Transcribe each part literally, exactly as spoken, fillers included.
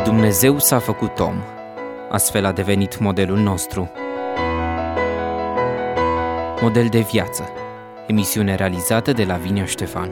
Dumnezeu s-a făcut om, astfel a devenit modelul nostru. Model de viață, emisiune realizată de Lavinia Ștefan.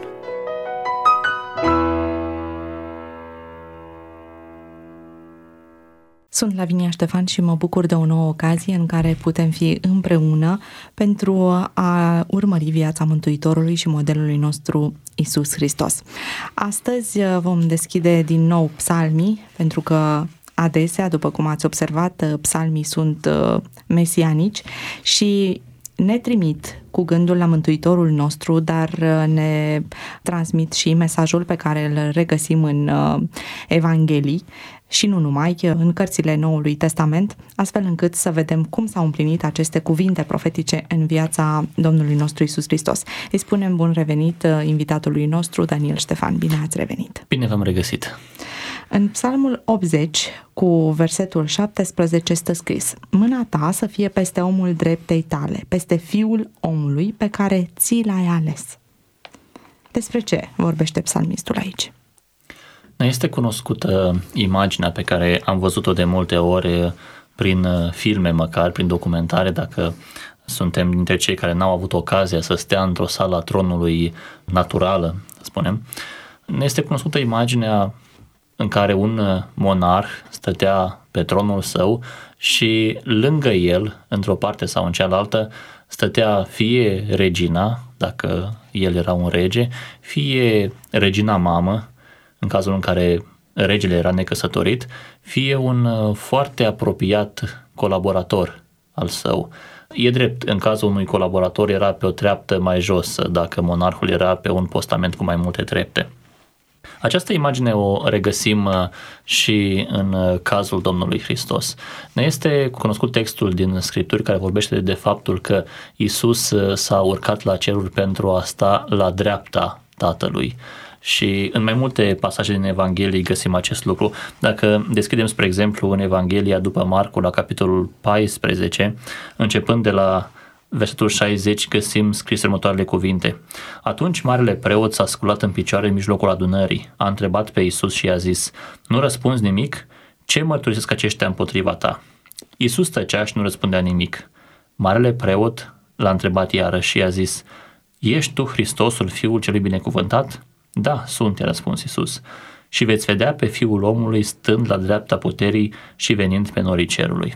Sunt Lavinia Ștefan și mă bucur de o nouă ocazie în care putem fi împreună pentru a urmări viața Mântuitorului și modelului nostru Iisus Hristos. Astăzi vom deschide din nou psalmii, pentru că adesea, după cum ați observat, psalmii sunt mesianici și ne trimit cu gândul la Mântuitorul nostru, dar ne transmit și mesajul pe care îl regăsim în Evanghelii și nu numai, în cărțile Noului Testament, astfel încât să vedem cum s-au împlinit aceste cuvinte profetice în viața Domnului nostru Iisus Hristos. Îi spunem bun revenit invitatului nostru, Daniel Ștefan. Bine ați revenit! Bine v-am regăsit! În Psalmul optzeci, cu versetul șaptesprezece, stă scris: Mâna ta să fie peste omul dreptei tale, peste fiul omului pe care ți l-ai ales. Despre ce vorbește psalmistul aici? Este cunoscută imaginea pe care am văzut-o de multe ori prin filme, măcar prin documentare, dacă suntem dintre cei care n-au avut ocazia să stea într-o sală a tronului naturală, să spunem. Ne este cunoscută imaginea în care un monarh stătea pe tronul său și lângă el, într-o parte sau în cealaltă, stătea fie regina, dacă el era un rege, fie regina mamă, în cazul în care regele era necăsătorit, fie un foarte apropiat colaborator al său. E drept, în cazul unui colaborator era pe o treaptă mai jos, dacă monarhul era pe un postament cu mai multe trepte. Această imagine o regăsim și în cazul Domnului Hristos. Ne este cunoscut textul din Scripturi care vorbește de faptul că Iisus s-a urcat la ceruri pentru a sta la dreapta Tatălui. Și în mai multe pasaje din Evanghelie găsim acest lucru. Dacă deschidem, spre exemplu, în Evanghelia după Marcu, la capitolul paisprezece, începând de la versetul șaizeci, găsim scris următoarele cuvinte. Atunci marele preot s-a sculat în picioare în mijlocul adunării, a întrebat pe Iisus și i-a zis: Nu răspunzi nimic? Ce mărturisesc aceștia împotriva ta? Iisus tăcea și nu răspundea nimic. Marele preot l-a întrebat iarăși și i-a zis: Ești tu Hristosul, Fiul celui binecuvântat? Da, sunt, i-a răspuns Iisus. Și veți vedea pe Fiul omului stând la dreapta puterii și venind pe norii cerului.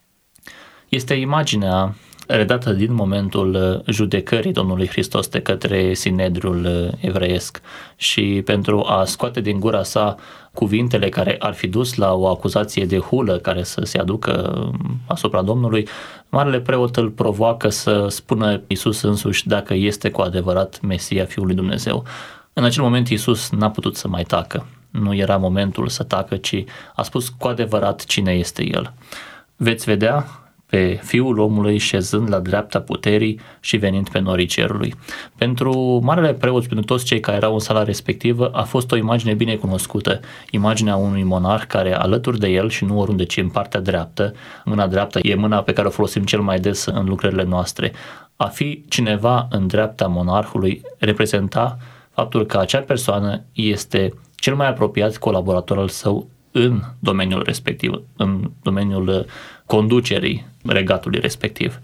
Este imaginea redată din momentul judecării Domnului Hristos de către Sinedriul evreiesc și pentru a scoate din gura sa cuvintele care ar fi dus la o acuzație de hulă care să se aducă asupra Domnului, marele preot îl provoacă să spună Iisus însuși dacă este cu adevărat Mesia Fiul lui Dumnezeu. În acel moment Iisus n-a putut să mai tacă. Nu era momentul să tacă, ci a spus cu adevărat cine este El. Veți vedea pe Fiul omului șezând la dreapta puterii și venind pe norii cerului. Pentru marele preot, pentru toți cei care erau în sala respectivă, a fost o imagine bine cunoscută. Imaginea unui monarh care alături de el și nu oriunde, ci în partea dreaptă, mâna dreaptă e mâna pe care o folosim cel mai des în lucrările noastre. A fi cineva în dreapta monarhului reprezenta faptul că acea persoană este cel mai apropiat colaborator al său în domeniul respectiv, în domeniul conducerii regatului respectiv.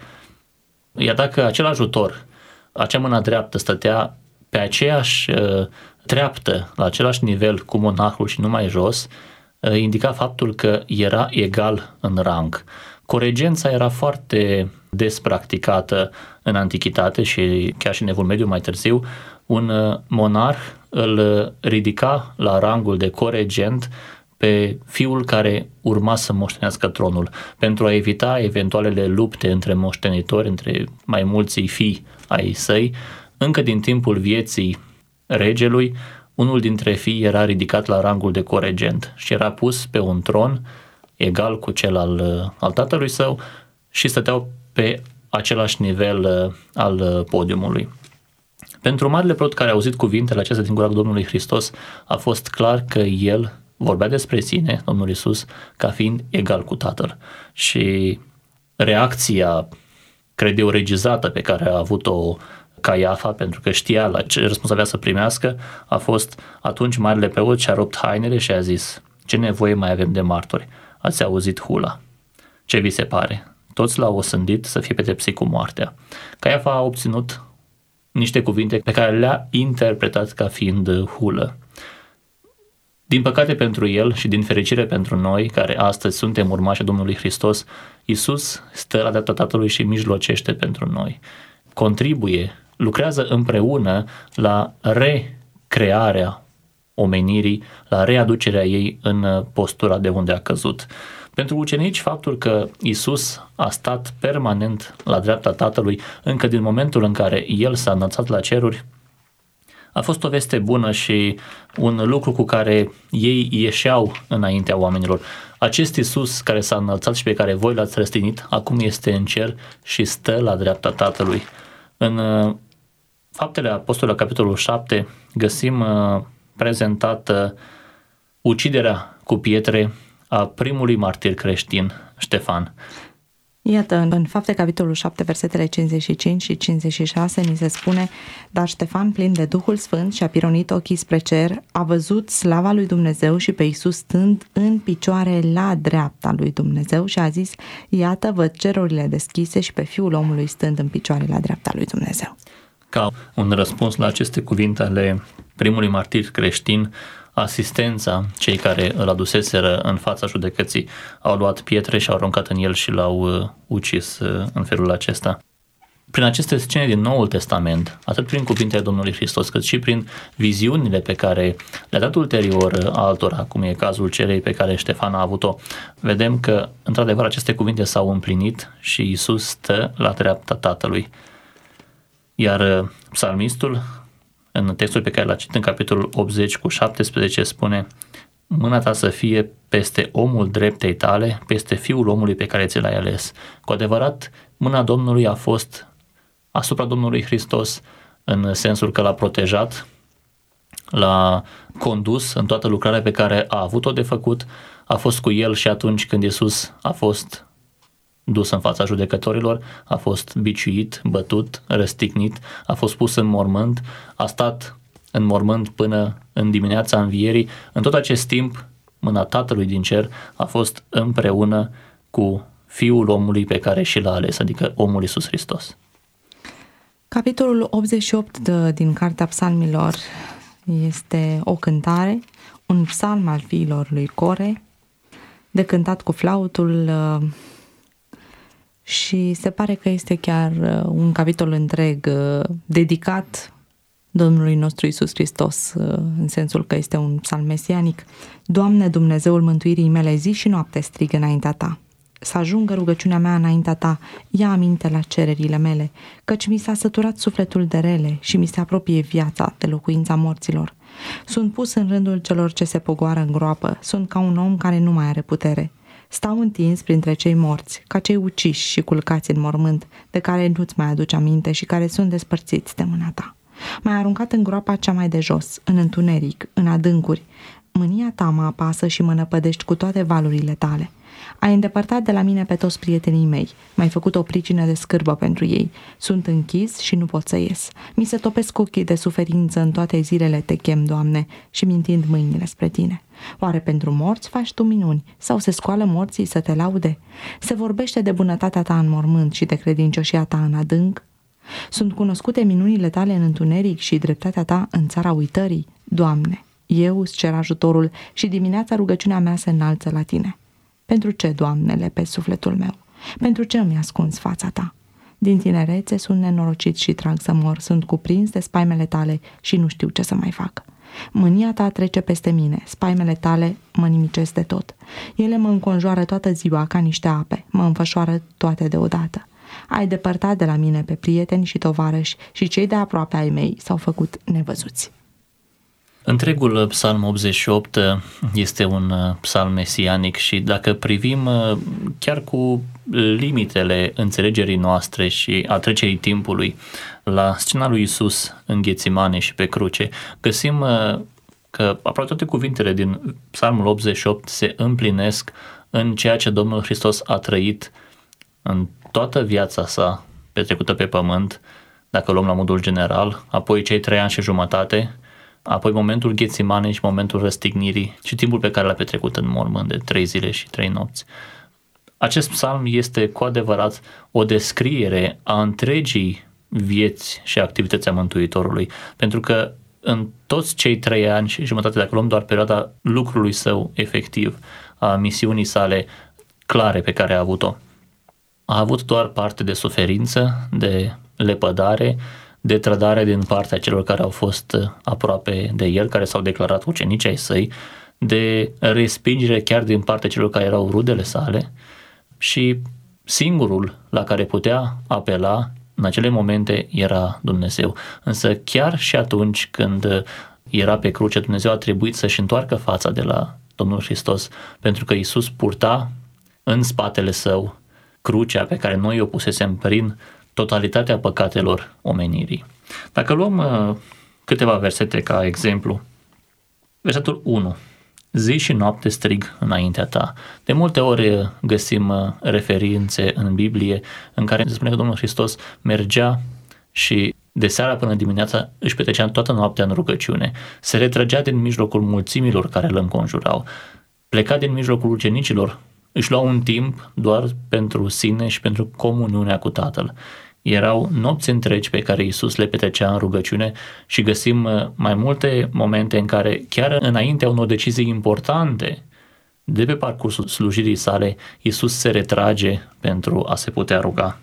Iar dacă acel ajutor, acea mână dreaptă stătea pe aceeași treaptă, la același nivel cu monarhul și nu mai jos, indica faptul că era egal în rang. Coregența era foarte des practicată în antichitate și chiar și în Evul Mediu mai târziu. Un monarh îl ridica la rangul de coregent pe fiul care urma să moștenească tronul, pentru a evita eventualele lupte între moștenitori, între mai mulți fii ai săi. Încă din timpul vieții regelui, unul dintre fii era ridicat la rangul de coregent și era pus pe un tron egal cu cel al, al tatălui său și stăteau pe același nivel al podiumului. Pentru marele preot care a auzit cuvintele acestea din gura Domnului Hristos, a fost clar că el vorbea despre sine, Domnul Iisus, ca fiind egal cu Tatăl. Și reacția, cred eu, regizată pe care a avut-o Caiafa, pentru că știa la ce răspuns avea să primească, a fost: atunci marele preot și-a rupt hainele și a zis: Ce nevoie mai avem de martori? Ați auzit hula. Ce vi se pare? Toți l-au osândit să fie pedepsit cu moartea. Caiafa a obținut niște cuvinte pe care le-a interpretat ca fiind hulă. Din păcate pentru el și din fericire pentru noi, care astăzi suntem urmașii Domnului Hristos, Iisus stă la dreapta Tatălui și mijlocește pentru noi. Contribuie, lucrează împreună la recrearea omenirii, la readucerea ei în postura de unde a căzut. Pentru ucenici, faptul că Iisus a stat permanent la dreapta Tatălui încă din momentul în care El s-a înălțat la ceruri, a fost o veste bună și un lucru cu care ei ieșeau înaintea oamenilor. Acest Iisus care s-a înălțat și pe care voi l-ați răstignit, acum este în cer și stă la dreapta Tatălui. În Faptele Apostolilor, capitolul șapte, găsim prezentată uciderea cu pietre a primului martir creștin, Ștefan. Iată, în Fapte, capitolul șapte, versetele cincizeci și cinci și cincizeci și șase, ni se spune: dar Ștefan, plin de Duhul Sfânt, și-a pironit ochii spre cer, a văzut slava lui Dumnezeu și pe Iisus stând în picioare la dreapta lui Dumnezeu și a zis: iată, văd cerurile deschise și pe Fiul omului stând în picioare la dreapta lui Dumnezeu. Ca un răspuns la aceste cuvinte ale primului martir creștin, asistența, cei care îl aduseseră în fața judecății, au luat pietre și au aruncat în el și l-au ucis în felul acesta. Prin aceste scene din Noul Testament, atât prin cuvintele Domnului Hristos, cât și prin viziunile pe care le-a dat ulterior altora, cum e cazul celei pe care Ștefan a avut-o, vedem că, într-adevăr, aceste cuvinte s-au împlinit și Iisus stă la dreapta Tatălui. Iar psalmistul, în textul pe care l-a citit în capitolul optzeci cu șaptesprezece, spune: mâna ta să fie peste omul dreptei tale, peste Fiul omului pe care ți l-ai ales. Cu adevărat, mâna Domnului a fost asupra Domnului Hristos, în sensul că l-a protejat, l-a condus în toată lucrarea pe care a avut-o de făcut, a fost cu el și atunci când Iisus a fost dus în fața judecătorilor, a fost biciuit, bătut, răstignit, a fost pus în mormânt, a stat în mormânt până în dimineața învierii. În tot acest timp, mâna Tatălui din cer a fost împreună cu Fiul omului pe care și l-a ales, adică omul Iisus Hristos. Capitolul optzeci și opt de, din Cartea Psalmilor este o cântare, un psalm al fiilor lui Core, de cântat cu flautul, și se pare că este chiar un capitol întreg dedicat Domnului nostru Iisus Hristos, în sensul că este un psalm mesianic. Doamne, Dumnezeul mântuirii mele, zi și noapte strig înaintea ta. Să ajungă rugăciunea mea înaintea ta, ia aminte la cererile mele, căci mi s-a săturat sufletul de rele și mi se apropie viața de locuința morților. Sunt pus în rândul celor ce se pogoară în groapă, sunt ca un om care nu mai are putere. Stau întins printre cei morți, ca cei uciși și culcați în mormânt, de care nu-ți mai aduci aminte și care sunt despărțiți de mâna ta. M-ai aruncat în groapa cea mai de jos, în întuneric, în adâncuri. Mânia ta mă apasă și mă năpădești cu toate valurile tale. Ai îndepărtat de la mine pe toți prietenii mei, m-ai făcut o pricină de scârbă pentru ei. Sunt închis și nu pot să ies. Mi se topesc ochii de suferință, în toate zilele te chem, Doamne, și mintind mâinile spre tine. Oare pentru morți faci tu minuni sau se scoală morții să te laude? Se vorbește de bunătatea ta în mormânt și de credincioșia ta în adânc? Sunt cunoscute minunile tale în întuneric și dreptatea ta în țara uitării? Doamne, eu îți cer ajutorul și dimineața rugăciunea mea se înalță la tine. Pentru ce, Doamne, lepezi sufletul meu? Pentru ce îmi ascunzi fața ta? Din tinerețe sunt nenorocit și trag să mor, sunt cuprins de spaimele tale și nu știu ce să mai fac. Mânia ta trece peste mine, spaimele tale mă nimicesc de tot. Ele mă înconjoară toată ziua ca niște ape, mă înfășoară toate deodată. Ai depărtat de la mine pe prieteni și tovarăși și cei de aproape ai mei s-au făcut nevăzuți. Întregul psalm optzeci și opt este un psalm mesianic și dacă privim chiar cu limitele înțelegerii noastre și a trecerii timpului la scena lui Iisus în Ghețimane și pe cruce, găsim că aproape toate cuvintele din psalmul optzeci și opt se împlinesc în ceea ce Domnul Hristos a trăit în toată viața sa petrecută pe pământ, dacă luăm la modul general, apoi cei trei ani și jumătate apoi momentul Ghețimane și momentul răstignirii și timpul pe care l-a petrecut în mormânt de trei zile și trei nopți. Acest psalm este cu adevărat o descriere a întregii vieți și activități a Mântuitorului, pentru că în toți cei trei ani și jumătate, dacă luăm doar perioada lucrului său efectiv, a misiunii sale clare pe care a avut-o, a avut doar parte de suferință, de lepădare, de trădare din partea celor care au fost aproape de el, care s-au declarat ucenici ai săi, de respingere chiar din partea celor care erau rudele sale și singurul la care putea apela în acele momente era Dumnezeu. Însă chiar și atunci când era pe cruce, Dumnezeu a trebuit să-și întoarcă fața de la Domnul Hristos, pentru că Iisus purta în spatele său crucea pe care noi o pusesem prin totalitatea păcatelor omenirii. Dacă luăm uh, câteva versete ca exemplu, versetul unu. Zi și noapte strig înaintea ta. De multe ori găsim referințe în Biblie în care se spune că Domnul Hristos mergea și de seara până dimineața își petrecea toată noaptea în rugăciune. Se retrăgea din mijlocul mulțimilor care îl înconjurau. Pleca din mijlocul ucenicilor. Își lua un timp doar pentru sine și pentru comuniunea cu Tatăl. Erau nopți întregi pe care Iisus le petrecea în rugăciune și găsim mai multe momente în care, chiar înaintea unor decizii importante de pe parcursul slujirii sale, Iisus se retrage pentru a se putea ruga.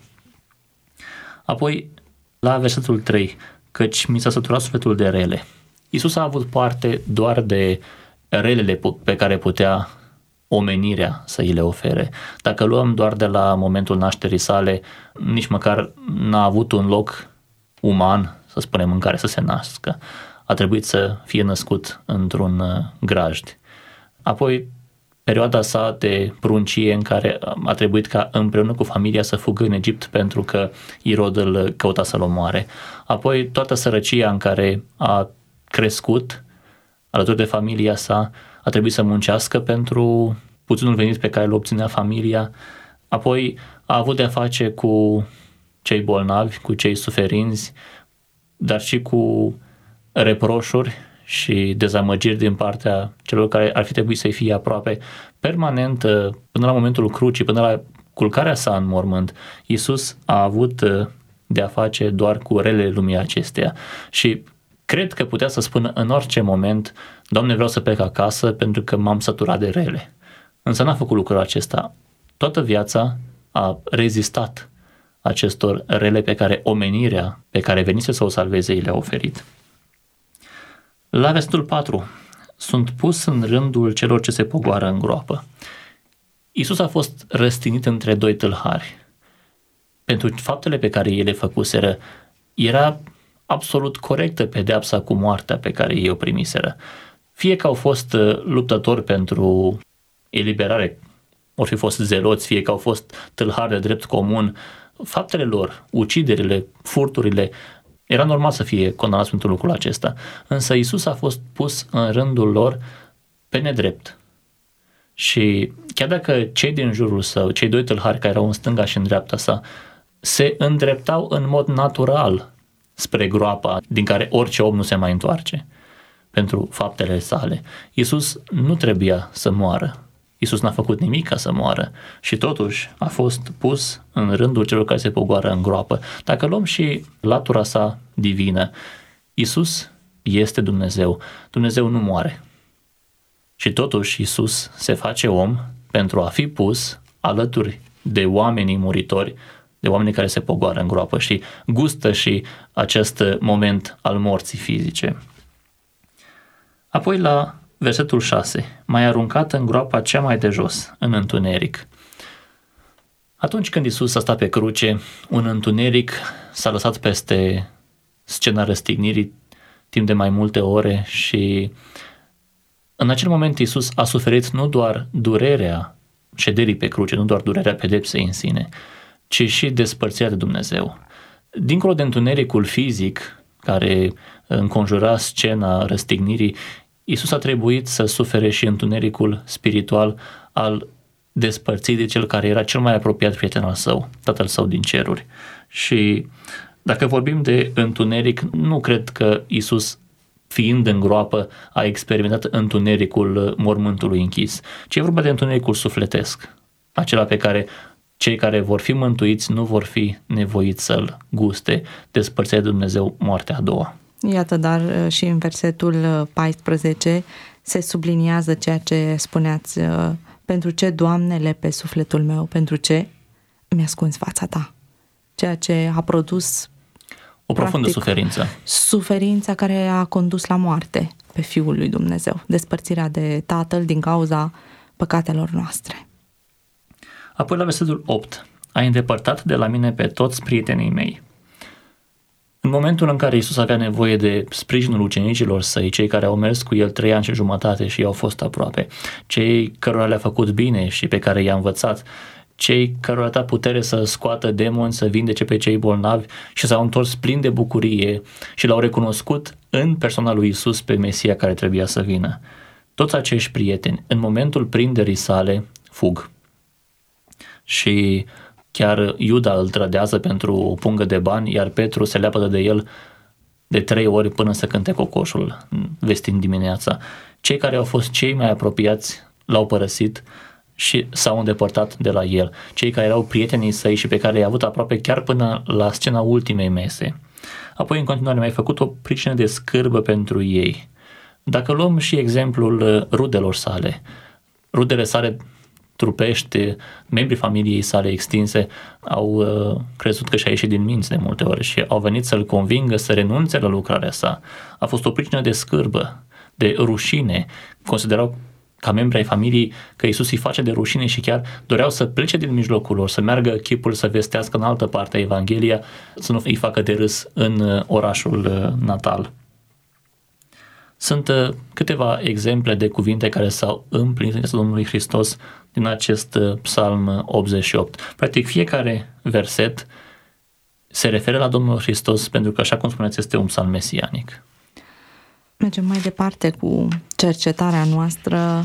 Apoi, la versetul trei, căci mi s-a săturat sufletul de rele. Iisus a avut parte doar de relele pe care putea omenirea să îi le ofere. Dacă luăm doar de la momentul nașterii sale, nici măcar n-a avut un loc uman, să spunem, în care să se nască. A trebuit să fie născut într-un grajd. Apoi, perioada sa de pruncie în care a trebuit ca împreună cu familia să fugă în Egipt pentru că Irod îl căuta să-l omoare. Apoi, toată sărăcia în care a crescut alături de familia sa, a trebuit să muncească pentru puținul venit pe care îl obținea familia. Apoi a avut de-a face cu cei bolnavi, cu cei suferinți, dar și cu reproșuri și dezamăgiri din partea celor care ar fi trebuit să-i fie aproape. Permanent, până la momentul crucii, până la culcarea sa în mormânt, Iisus a avut de-a face doar cu relele lumii acesteia și cred că putea să spună în orice moment: Doamne, vreau să plec acasă pentru că m-am săturat de rele. Însă n-a făcut lucrul acesta. Toată viața a rezistat acestor rele pe care omenirea, pe care venise să o salveze, i le-a oferit. La versetul patru. Sunt pus în rândul celor ce se pogoară în groapă. Iisus a fost răstignit între doi tâlhari. Pentru faptele pe care ei le făcuseră, era absolut corectă pedeapsa cu moartea pe care ei o primiseră. Fie că au fost luptători pentru eliberare, ori fi fost zeloți, fie că au fost tâlhari de drept comun, faptele lor, uciderile, furturile, era normal să fie condamnați pentru lucrul acesta. Însă Iisus a fost pus în rândul lor pe nedrept. Și chiar dacă cei din jurul său, cei doi tâlhari care erau în stânga și în dreapta sa, se îndreptau în mod natural spre groapa din care orice om nu se mai întoarce pentru faptele sale, Iisus nu trebuia să moară. Iisus n-a făcut nimic ca să moară și totuși a fost pus în rândul celor care se pogoară în groapă. Dacă luăm și latura sa divină, Iisus este Dumnezeu. Dumnezeu nu moare. Și totuși Iisus se face om pentru a fi pus alături de oamenii muritori, de oamenii care se pogoară în groapă și gustă și acest moment al morții fizice. Apoi la versetul șase, mai aruncat în groapa cea mai de jos, în întuneric. Atunci când Iisus a stat pe cruce, un întuneric s-a lăsat peste scena răstignirii timp de mai multe ore și în acel moment Iisus a suferit nu doar durerea șederii pe cruce, nu doar durerea pedepsei în sine, ci și despărțirea de Dumnezeu. Dincolo de întunericul fizic care înconjura scena răstignirii, Iisus a trebuit să sufere și întunericul spiritual al despărțirii de cel care era cel mai apropiat prieten al său, Tatăl său din ceruri. Și dacă vorbim de întuneric, nu cred că Iisus fiind în groapă, a experimentat întunericul mormântului închis, ci e vorba de întunericul sufletesc, acela pe care cei care vor fi mântuiți nu vor fi nevoiți să-l guste, despărțirea de Dumnezeu, moartea a doua. Iată, dar și în versetul paisprezece se subliniază ceea ce spuneați: pentru ce, Doamne, lepe sufletul meu, pentru ce mi-a ascuns fața ta? Ceea ce a produs o profundă practic, suferință. Suferința care a condus la moarte pe Fiul lui Dumnezeu, despărțirea de Tatăl din cauza păcatelor noastre. Apoi la versetul opt, ai îndepărtat de la mine pe toți prietenii mei. În momentul în care Iisus avea nevoie de sprijinul ucenicilor săi, cei care au mers cu el trei ani și jumătate și i-au fost aproape, cei cărora le-a făcut bine și pe care i-a învățat, cei cărora a dat putere să scoată demoni, să vindece pe cei bolnavi și s-au întors plini de bucurie și l-au recunoscut în persoana lui Iisus pe Mesia care trebuia să vină. Toți acești prieteni, în momentul prinderii sale, fug. Și chiar Iuda îl trădează pentru o pungă de bani, iar Petru se leapădă de el de trei ori până să cânte cocoșul, vestind dimineața. Cei care au fost cei mai apropiați l-au părăsit și s-au îndepărtat de la el. Cei care erau prietenii săi și pe care i-a avut aproape chiar până la scena ultimei mese. Apoi, în continuare, mi-ai făcut o pricină de scârbă pentru ei. Dacă luăm și exemplul rudelor sale, rudele sale trupești, membrii familiei sale extinse au uh, crezut că și-a ieșit din minți de multe ori și au venit să-l convingă să renunțe la lucrarea sa. A fost o pricină de scârbă, de rușine. Considerau ca membri ai familiei că Iisus îi face de rușine și chiar doreau să plece din mijlocul lor, să meargă chipul să vestească în altă parte Evanghelia, să nu îi facă de râs în orașul natal. Sunt câteva exemple de cuvinte care s-au împlinit în viața Domnului Hristos din acest Psalm optzeci și opt. Practic fiecare verset se referă la Domnul Hristos pentru că, așa cum spuneți, este un psalm mesianic. Mergem mai departe cu cercetarea noastră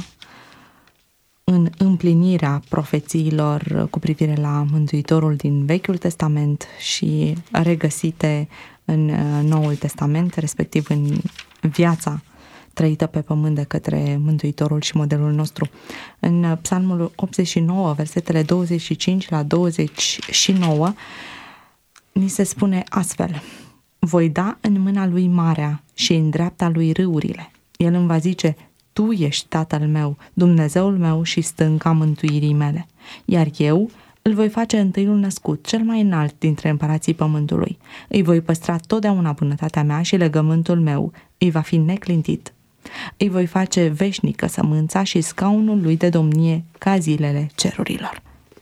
în împlinirea profețiilor cu privire la Mântuitorul din Vechiul Testament și regăsite în Noul Testament, respectiv în viața trăită pe pământ de către Mântuitorul și modelul nostru. În Psalmul optzeci și nouă, versetele douăzeci și cinci la douăzeci și nouă, ni se spune astfel: voi da în mâna lui marea și în dreapta lui râurile. El îmi va zice: tu ești Tatăl meu, Dumnezeul meu și stânca mântuirii mele. Iar eu îl voi face întâiul născut, cel mai înalt dintre împărații pământului. Îi voi păstra totdeauna bunătatea mea și legământul meu îi va fi neclintit. Îi voi face veșnică sămânța și scaunul lui de domnie ca zilele cerurilor.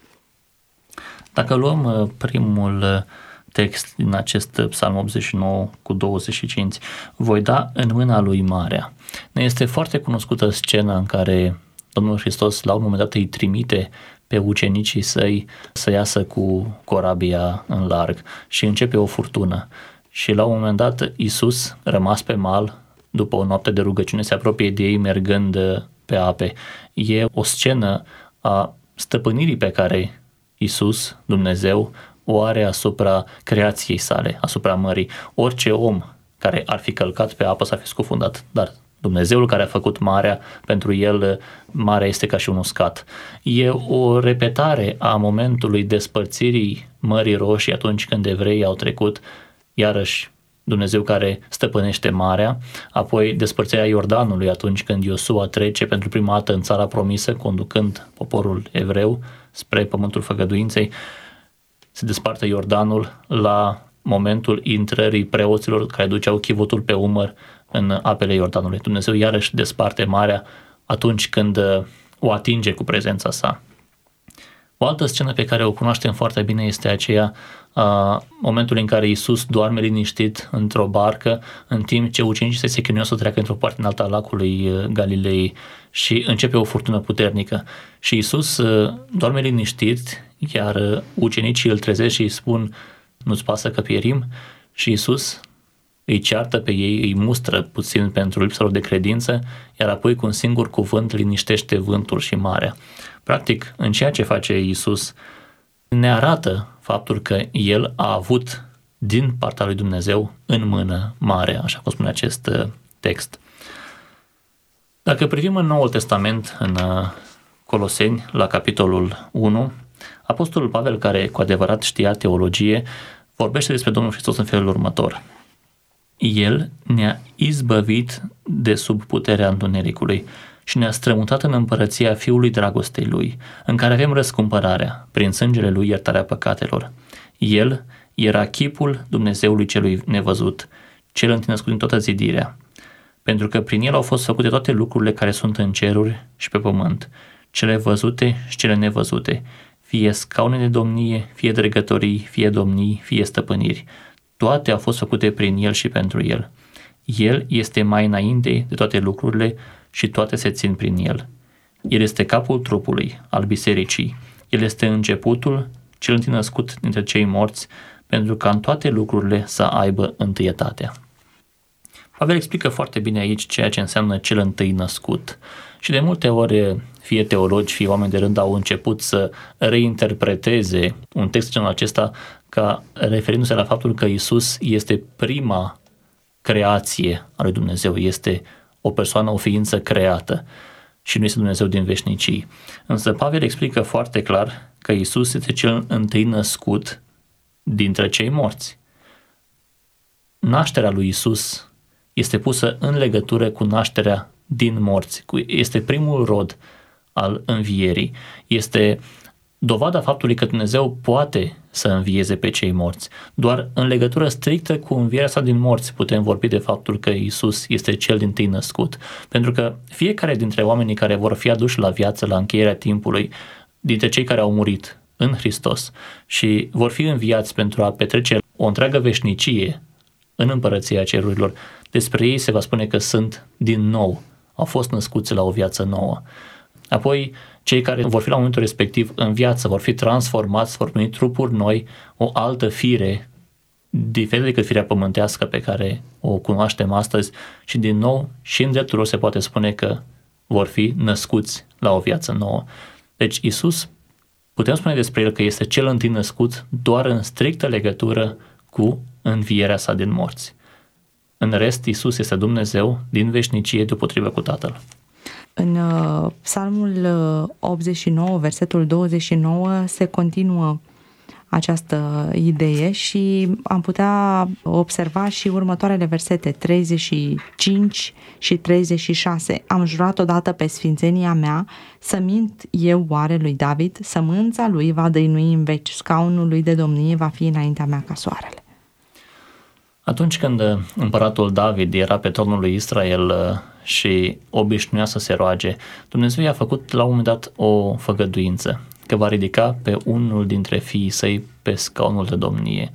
Dacă luăm primul text din acest Psalm optzeci și nouă cu douăzeci și cinci, voi da în mâna lui marea. Ne este foarte cunoscută scena în care Domnul Hristos la un moment dat îi trimite pe ucenicii săi să iasă cu corabia în larg și începe o furtună. Și la un moment dat Iisus, rămas pe mal, după o noapte de rugăciune, se apropie de ei mergând pe ape. E o scenă a stăpânirii pe care Iisus, Dumnezeu, o are asupra creației sale, asupra mării. Orice om care ar fi călcat pe apă s-ar fi scufundat, dar Dumnezeul care a făcut marea, pentru el marea este ca și un uscat. E o repetare a momentului despărțirii Mării Roșii atunci când evreii au trecut, iarăși Dumnezeu care stăpânește marea, apoi despărțirea Iordanului atunci când Iosua trece pentru prima dată în țara promisă, conducând poporul evreu spre pământul făgăduinței. Se desparte Iordanul la momentul intrării preoților care duceau chivotul pe umăr în apele Iordanului. Dumnezeu iarăși desparte marea atunci când o atinge cu prezența sa. O altă scenă pe care o cunoaștem foarte bine este aceea a momentului în care Iisus doarme liniștit într-o barcă, în timp ce ucenicii se chinuiau să treacă într-o parte în alta a lacului Galilei și începe o furtună puternică. Și Iisus doarme liniștit, iar ucenicii îl trezesc și îi spun: nu-ți pasă că pierim? Și Iisus îi ceartă pe ei, îi mustră puțin pentru lipsa lor de credință, iar apoi cu un singur cuvânt liniștește vântul și marea. Practic, în ceea ce face Iisus, ne arată faptul că El a avut din partea lui Dumnezeu în mână marea, așa cum spune acest text. Dacă privim în Noul Testament, în Coloseni, la capitolul unu, Apostolul Pavel, care cu adevărat știa teologie, vorbește despre Domnul Hristos în felul următor. El ne-a izbăvit de sub puterea întunericului și ne-a strămutat în împărăția Fiului dragostei Lui, în care avem răscumpărarea, prin sângele Lui iertarea păcatelor. El era chipul Dumnezeului celui nevăzut, cel întinăscut din toată zidirea, pentru că prin El au fost făcute toate lucrurile care sunt în ceruri și pe pământ, cele văzute și cele nevăzute, fie scaune de domnie, fie dregătorii, fie domnii, fie stăpâniri. Toate au fost făcute prin El și pentru El. El este mai înainte de toate lucrurile și toate se țin prin El. El este capul trupului, al bisericii. El este începutul, cel întâi născut dintre cei morți, pentru ca în toate lucrurile să aibă întâietatea. Pavel explică foarte bine aici ceea ce înseamnă cel întâi născut. Și de multe ori, fie teologi, fie oameni de rând, au început să reinterpreteze un text genul acesta ca referindu-se la faptul că Iisus este prima creație a lui Dumnezeu, este o persoană, o ființă creată și nu este Dumnezeu din veșnicii. Însă Pavel explică foarte clar că Iisus este cel întâi născut dintre cei morți. Nașterea lui Iisus este pusă în legătură cu nașterea din morți. Este primul rod al învierii. Este dovada faptului că Dumnezeu poate să învieze pe cei morți. Doar în legătură strictă cu învierea sa din morți putem vorbi de faptul că Iisus este cel dintâi născut. Pentru că fiecare dintre oamenii care vor fi aduși la viață la încheierea timpului, dintre cei care au murit în Hristos și vor fi înviați pentru a petrece o întreagă veșnicie în împărăția cerurilor, despre ei se va spune că sunt din nou, au fost născuți la o viață nouă. Apoi, cei care vor fi la momentul respectiv în viață vor fi transformați, vor primi trupuri noi, o altă fire, diferită decât firea pământească pe care o cunoaștem astăzi și din nou și în dreptul lor se poate spune că vor fi născuți la o viață nouă. Deci Iisus, putem spune despre El că este cel întâi născut doar în strictă legătură cu învierea sa din morți. În rest, Iisus este Dumnezeu din veșnicie deopotrivă cu Tatăl. În uh, Psalmul optzeci și nouă, versetul douăzeci și nouă, se continuă această idee și am putea observa și următoarele versete, treizeci și cinci și treizeci și șase. Am jurat odată pe sfințenia mea, să mint eu oare lui David, sămânța lui va dăinui în veci, scaunul lui de domnie va fi înaintea mea ca soarele. Atunci când împăratul David era pe tronul lui Israel și obișnuia să se roage, Dumnezeu i-a făcut la un moment dat o făgăduință, că va ridica pe unul dintre fiii săi pe scaunul de domnie.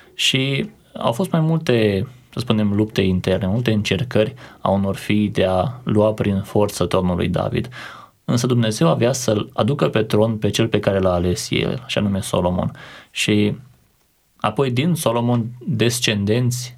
Și au fost mai multe, să spunem, lupte interne, multe încercări a unor fii de a lua prin forță tronul lui David. Însă Dumnezeu avea să-l aducă pe tron pe cel pe care l-a ales el, și anume Solomon. Și apoi din Solomon, descendenți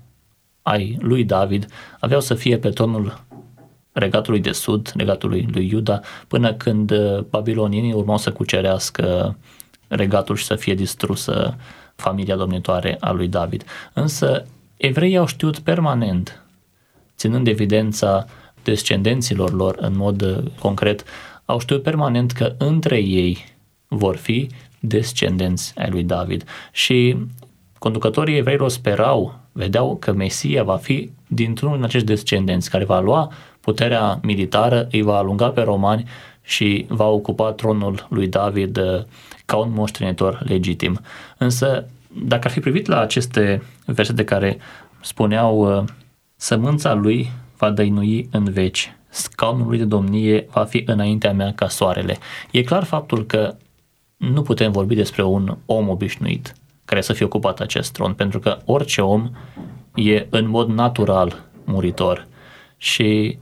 ai lui David aveau să fie pe tronul regatului de sud, regatului lui Iuda, până când babilonienii urmau să cucerească regatul și să fie distrusă familia domnitoare a lui David. Însă evreii au știut permanent, ținând evidența descendenților lor în mod concret, au știut permanent că între ei vor fi descendenți ai lui David. Și conducătorii evreilor sperau, vedeau că Mesia va fi dintr-unul din acești descendenți care va lua puterea militară, îi va alunga pe romani și va ocupa tronul lui David ca un moștenitor legitim. Însă, dacă ar fi privit la aceste versete care spuneau sămânța lui va dăinui în veci, scaunul lui de domnie va fi înaintea mea ca soarele, e clar faptul că nu putem vorbi despre un om obișnuit care să fie ocupat acest tron, pentru că orice om e în mod natural muritor și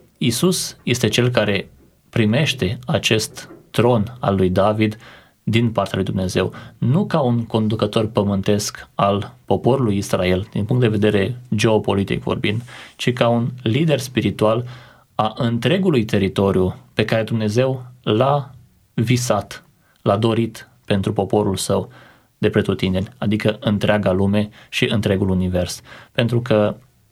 Iisus este cel care primește acest tron al lui David din partea lui Dumnezeu, nu ca un conducător pământesc al poporului Israel, din punct de vedere geopolitic vorbind, ci ca un lider spiritual a întregului teritoriu pe care Dumnezeu l-a visat, l-a dorit pentru poporul său de pretutindeni, adică întreaga lume și întregul univers. Pentru că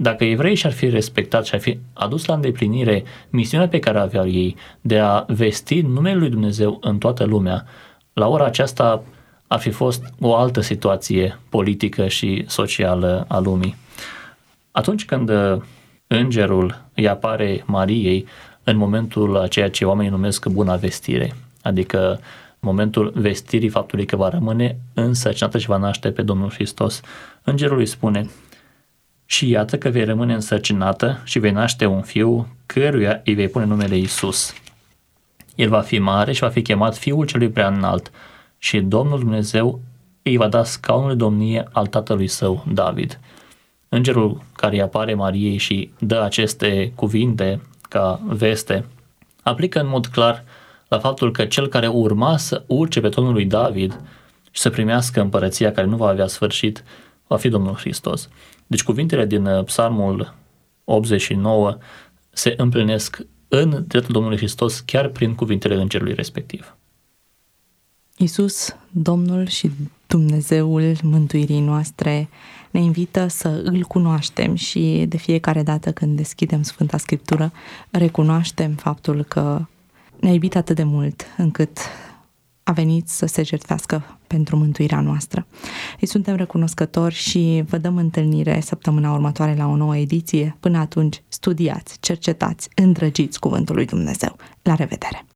dacă evreii și-ar fi respectat și ar fi adus la îndeplinire misiunea pe care aveau ei de a vesti numele lui Dumnezeu în toată lumea, la ora aceasta ar fi fost o altă situație politică și socială a lumii. Atunci când îngerul îi apare Mariei în momentul a ceea ce oamenii numesc buna vestire, adică momentul vestirii faptului că va rămâne însărcinată și va naște pe Domnul Hristos, îngerul îi spune: și iată că vei rămâne însărcinată și vei naște un fiu căruia îi vei pune numele Iisus. El va fi mare și va fi chemat Fiul Celui Preaînalt și Domnul Dumnezeu îi va da scaunul de domnie al tatălui său David. Îngerul care îi apare Mariei și dă aceste cuvinte ca veste aplică în mod clar la faptul că cel care urma să urce pe tronul lui David și să primească împărăția care nu va avea sfârșit va fi Domnul Hristos. Deci cuvintele din Psalmul optzeci și nouă se împlinesc în dreptul Domnului Hristos chiar prin cuvintele îngerului respectiv. Iisus, Domnul și Dumnezeul mântuirii noastre, ne invită să îl cunoaștem și de fiecare dată când deschidem Sfânta Scriptură, recunoaștem faptul că ne-a iubit atât de mult încât a venit să se jertfească pentru mântuirea noastră. Îi suntem recunoscători și vă dăm întâlnire săptămâna următoare la o nouă ediție. Până atunci, studiați, cercetați, îndrăgiți Cuvântul lui Dumnezeu. La revedere!